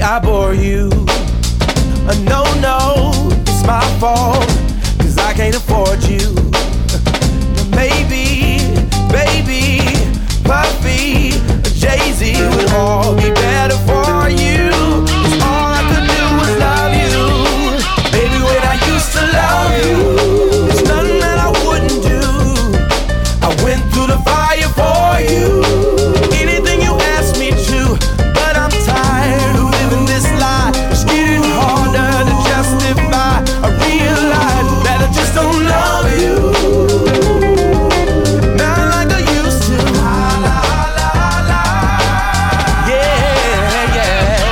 I bore you. No, it's my fault, 'cause I can't afford you. Maybe, baby, Puffy, Jay-Z would all be better for you. 'Cause all I could do was love you. Baby, when I used to love you, there's nothing that I wouldn't do. I went through the fire for you. Anything you asked me to, but I'm tired of living this lie. It's getting harder to justify. I realize that I just don't love you. Not like I used to. La, la, la, la. Yeah, yeah.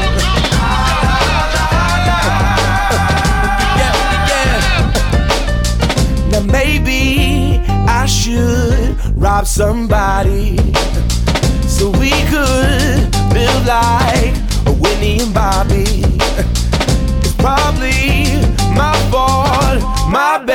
La, la, la, la. Yeah, yeah. Now maybe I should rob somebody so we could live like Whitney and Bobby. It's probably my fault, my bad.